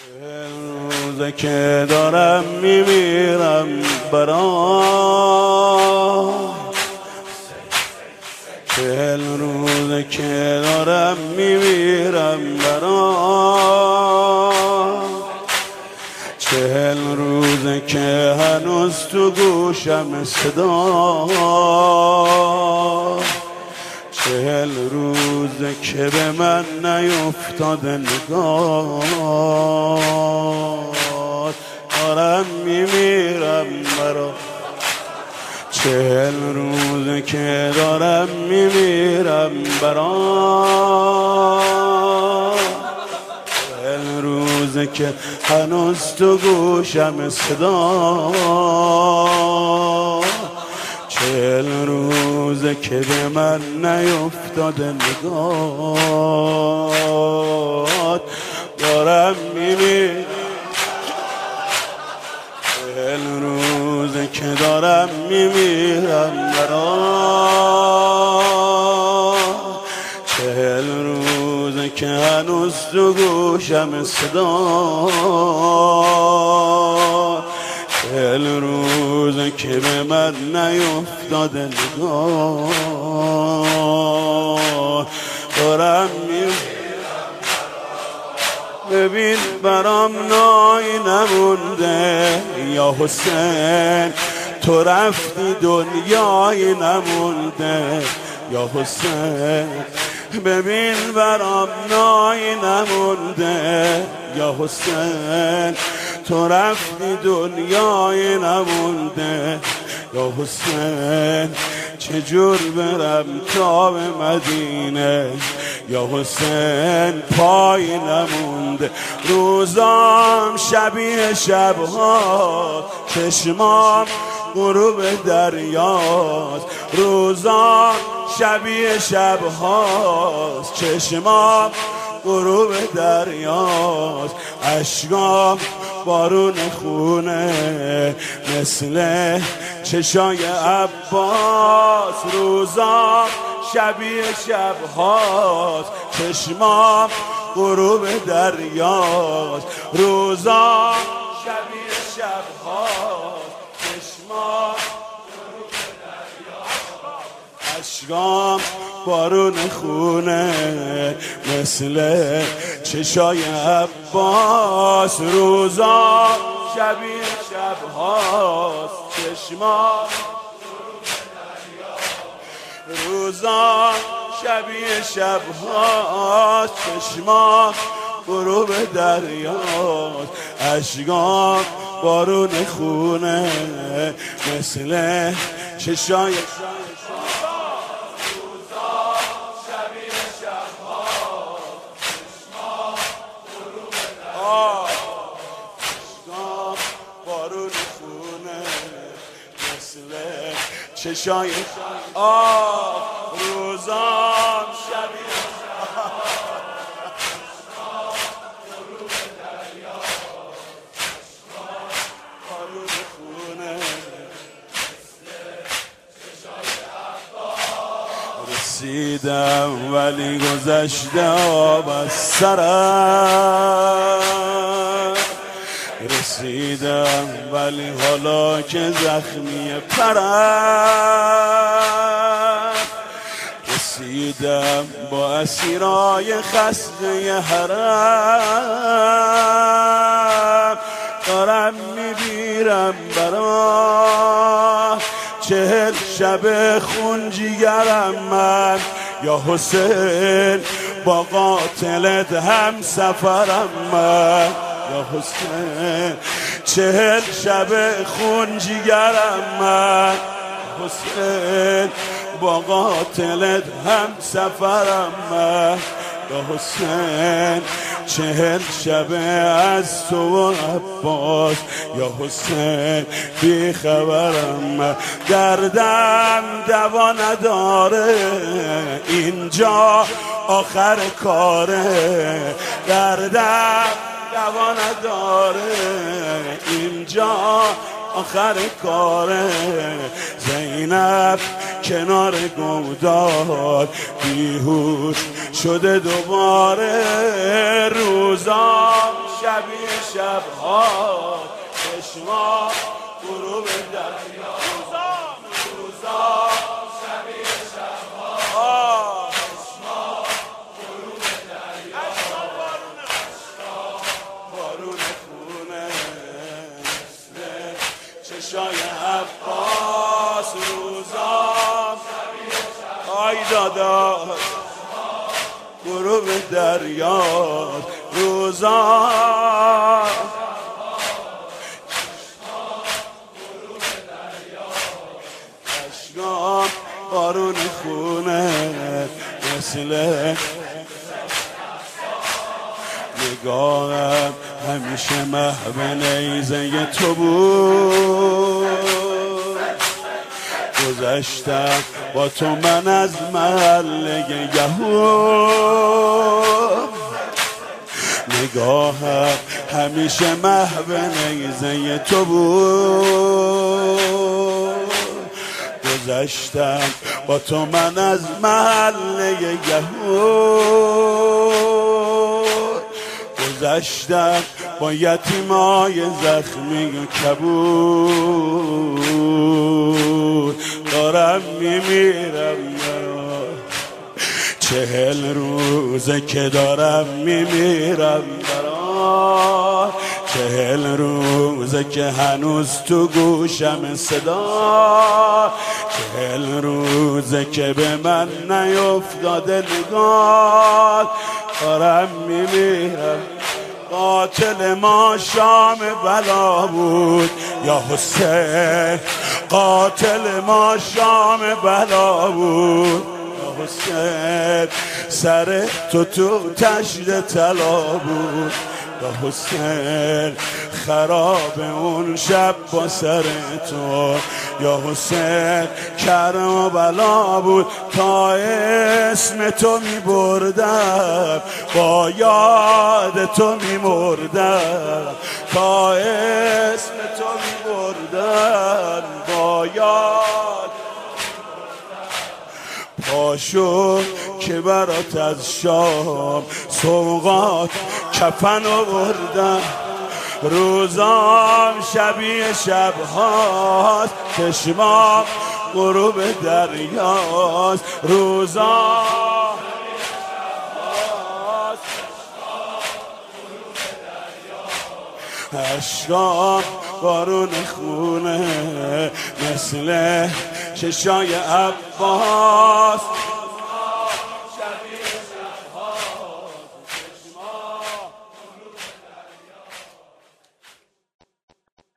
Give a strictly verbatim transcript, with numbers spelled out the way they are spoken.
روزه که دارم میمیرم برات، چهل روزه که دارم میمیرم برات، چهل روزه که هنوز تو گوشم صدا، چهل روزه که به من نیفتاده نگاه، دارم میمیرم برات، چهل روزه که دارم میمیرم برات، چهل روزه که هنوز تو گوشم صدا، چهل روزه که به من نیفتاده نگاه، دارم میمیرم، چهل روزه که دارم میمیرم برات، چهل روزه که هنوز تو گوشم صدا، چهل روزه که به من نیفتاده نگاه، دارم میمیرم. ببین برام نایی نمونده یا حسین، تو رفتی دنیایی نمونده یا حسین، ببین برام نایی نمونده یا حسین، تو رفتی دنیایی نمونده یا حسین، چجور برم تا به مدینه یا حسین، پای نمونده روزام شبیه شبها، چشمام غروب دریاست، روزام شبیه شبهاست، چشمام غروب دریاست، اشکام بارون خونه مثل چشای عباس، روزام شبیه شبهاست، چشمام غروب دریاست، روزام شبیه شبهاست، چشمام غروب دریاست، اشکام بارون خونه مثل چشای عباس، روزام شبیه شبهاست، چشمام روزا شبیه شبهاست، چشمام غروب دریاست، اشکام بارون خونه مثل چشای چشای آه، روزام شبیه بارون خونه رسیدم ولی گذشته آب از سرم، رسیدم ولی حالا که زخمی پرم، رسیدم با اسیرای خسته حرم، دارم میبیرم برات، چهل شب خون جیگرم من یا حسین، با قاتلت هم سفرم من یا حسین، چهل شب خون جیگرم من حسین، با قاتلت هم سفرم من یا حسین، چهل شب از تو و عباس یا حسین، بی خبرم من، دردم دوا نداره اینجا آخر کاره، دردم دوا نداره اینجا آخر کاره، زینب کنار گودال بیهوش شده دوباره، روزا شبیه شبها چشما غروب دریا روزا شبیه شبها چشما غروب دریا بارون خونه مثل چشای عباس روزا آی دادا غروب دریا روزا اشکام بارون خونه مثل نگاهم همیشه محو نیزه تو بود گذشتم با تو من از محله یهود نگاهم همیشه محو نیزه تو بود گذشتم با تو من از محله یهود گذشتم با یتیمای زخمی و کبود دارم میمیرم چهل روزه که دارم میمیرم برا چهل روزه که هنوز تو گوشم صدا چهل روزه که به من نیفتاده نگاه دارم میمیرم قاتل ما شام بلا بود یا حسین قاتل ما شام بلا بود یا حسین سر تو تو تشت طلا بود یا حسین خراب اون شب با سر تو یا حسین کرم و بلا بود تا اسم تو می بردم با یاد تو می مردم تا اسم تو می بردم با یاد پاشو که برات از شام سوغات کفن آوردم روزام شبیه شبهاست چشمام غروب دریاست روزام اشکام بارون خونه مثل چشای عباس